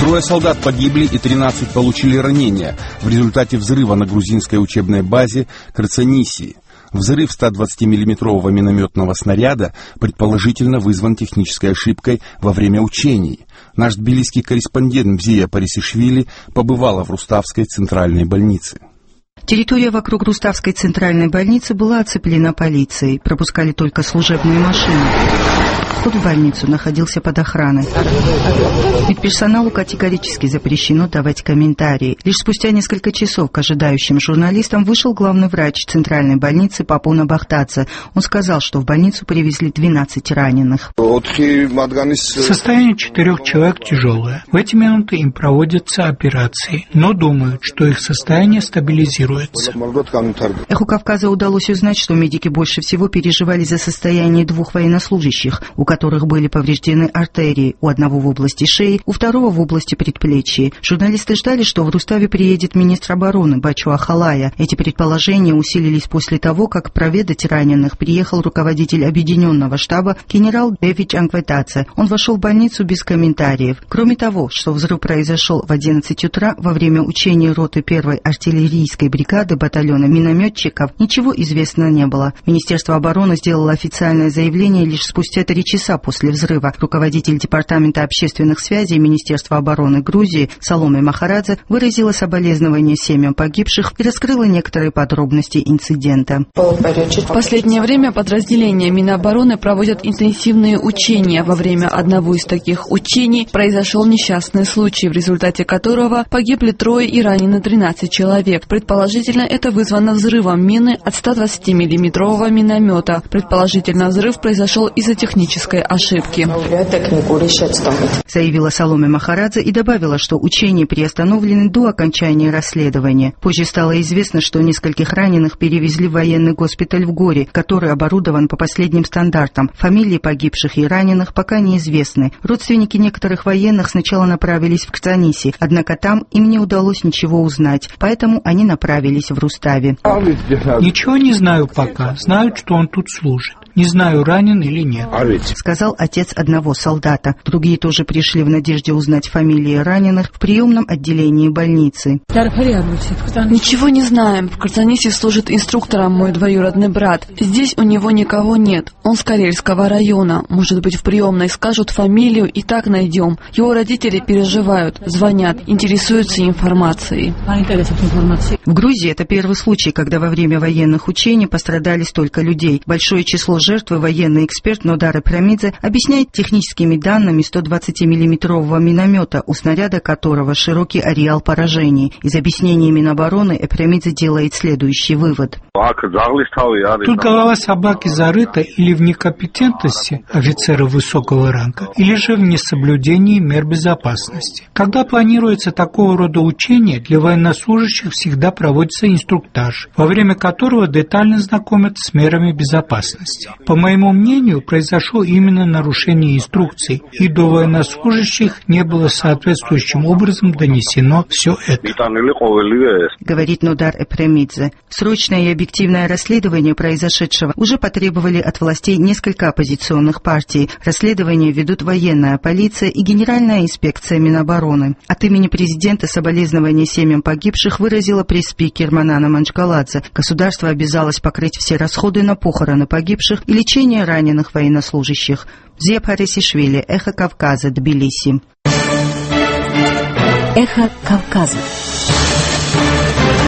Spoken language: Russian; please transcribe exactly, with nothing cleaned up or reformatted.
Трое солдат погибли и тринадцать получили ранения в результате взрыва на грузинской учебной базе Крцанисии. Взрыв ста двадцатимиллиметрового минометного снаряда предположительно вызван технической ошибкой во время учений. Наш тбилисский корреспондент Мзия Парисишвили побывала в Руставской центральной больнице. Территория вокруг Руставской центральной больницы была оцеплена полицией. Пропускали только служебные машины. Вход в больницу находился под охраной. Медперсоналу категорически запрещено давать комментарии. Лишь спустя несколько часов к ожидающим журналистам вышел главный врач центральной больницы Папуна Бахтадзе. Он сказал, что в больницу привезли двенадцать раненых. Состояние четырех человек тяжелое. В эти минуты им проводятся операции, но думают, что их состояние стабилизируется. Эху Кавказа удалось узнать, что медики больше всего переживали за состояние двух военнослужащих, у которых были повреждены артерии, у одного в области шеи, у второго в области предплечья. Журналисты ждали, что в Руставе приедет министр обороны Бачу Ахалая. Эти предположения усилились после того, как проведать раненых приехал руководитель объединенного штаба генерал Дэвид Анкветадзе. Он вошел в больницу без комментариев. Кроме того, что взрыв произошел в одиннадцать утра во время учения роты первой артиллерийской бригады батальона минометчиков, ничего известно не было. Министерство обороны сделало официальное заявление лишь спустя три часа после взрыва. Руководитель департамента общественных связей Министерства обороны Грузии Саломе Махарадзе выразила соболезнования семьям погибших и раскрыла некоторые подробности инцидента. В последнее время подразделения Минобороны проводят интенсивные учения. Во время одного из таких учений произошел несчастный случай, в результате которого погибли трое и ранены тринадцать человек. Предположительно, это вызвано взрывом мины от ста двадцатимиллиметрового миномета. Предположительно, взрыв произошел из-за технической ошибки. Заявила Саломе Махарадзе и добавила, что учения приостановлены до окончания расследования. Позже стало известно, что нескольких раненых перевезли в военный госпиталь в Горе, который оборудован по последним стандартам. Фамилии погибших и раненых пока неизвестны. Родственники некоторых военных сначала направились в Крцаниси, однако там им не удалось ничего узнать, поэтому они направились в Руставе. Ничего не знаю пока. Знают, что он тут служит. Не знаю, ранен или нет, сказал отец одного солдата. Другие тоже пришли в надежде узнать фамилии раненых в приемном отделении больницы. Ничего не знаем. В Крцанисе служит инструктором мой двоюродный брат. Здесь у него никого нет. Он с Карельского района. Может быть, в приемной скажут фамилию и так найдем. Его родители переживают, звонят, интересуются информацией. В Грузии это первый случай, когда во время военных учений пострадали столько людей. Большое число жертвы военный эксперт Нодар Эпремидзе объясняет техническими данными сто двадцатимиллиметрового миномета, у снаряда которого широкий ареал поражений. Из объяснений Минобороны Эпремидзе делает следующий вывод. Тут голова собаки зарыта или в некомпетентности офицеров высокого ранга, или же в несоблюдении мер безопасности. Когда планируется такого рода учение, для военнослужащих всегда проводится инструктаж, во время которого детально знакомят с мерами безопасности. По моему мнению, произошло именно нарушение инструкций, и до военнослужащих не было соответствующим образом донесено все это. Говорит Нодар Эпремидзе. Срочное и объективное расследование произошедшего уже потребовали от властей несколько оппозиционных партий. Расследование ведут военная полиция и Генеральная инспекция Минобороны. От имени президента соболезнования семьям погибших выразила пресс-спикер Манана Манчгаладзе. Государство обязалось покрыть все расходы на похороны погибших и лечение раненых военнослужащих. Мзия Парисишвили, Эхо Кавказа, Тбилиси. Эхо Кавказа.